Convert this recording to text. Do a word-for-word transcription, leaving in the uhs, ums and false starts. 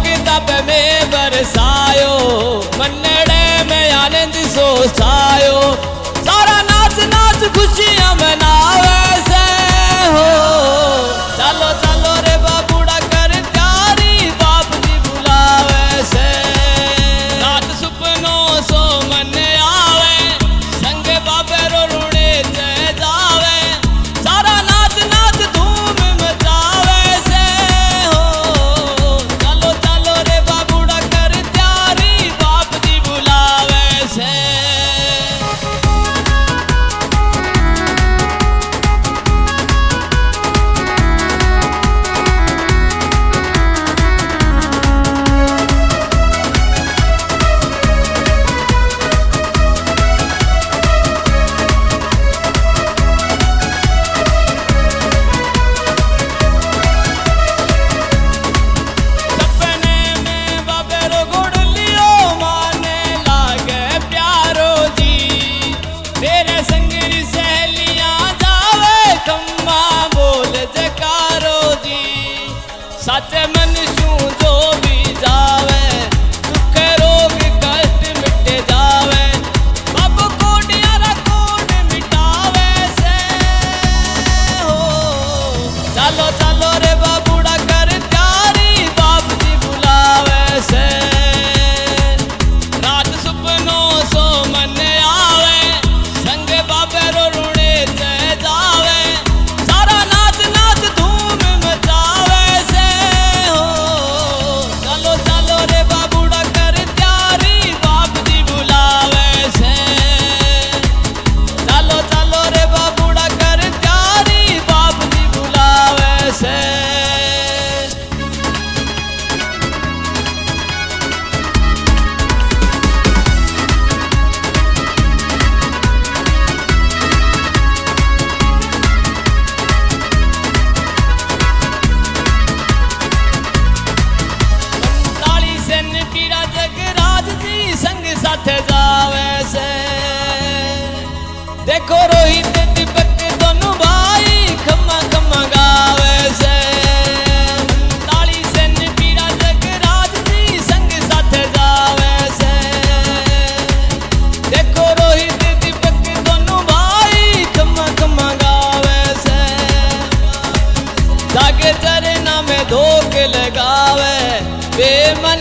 किताब में बरसायो, मनड़े में आनंद सो छायो। सारा नाच नाच खुशियां मनावे से हो। चलो चलो रे बाबूड़ा कर त्यारी, बाप जी बुलावे से। रात सुपनों सो मन आवे, संग बाबे रो रुणे जय जावे। सारा नाच नाच धूम मचावे से हो। चलो चलो रे बाबूड़ा कर त्यारी, बाप जी बुलावे से। साचे मन शू जो भी जावे, दुख रोग कष्ट मिट जावे। बाबू कोडियारा कोड मिटावे से हो। चलो चलो रे बाबूड़ा कर त्यारी, बाप जी बुलावे से। रात सुपनों सो मन आवे, संग बाबे रो रुणे जय जावे। सारा नाच नाच धूम मचावे से हो। चलो चलो रे बाबूड़ा कर त्यारी, बाप जी बुलावे से। चलो चलो रे बाबूड़ा कर त्यारी, बाप जी बुलावे से। पंताली सेन पीरा जगराज जी संग साथ जावे से। देखो रोहित दीपक दोनों भाई खम्मा खम्मा गावे से। पंताली सेन पीरा जगराज जी संग साथ जावे से। देखो रोहित दीपक दोनों भाई खम्मा खम्मा गावे से। जाके चरना में धोके लगावे, बेमन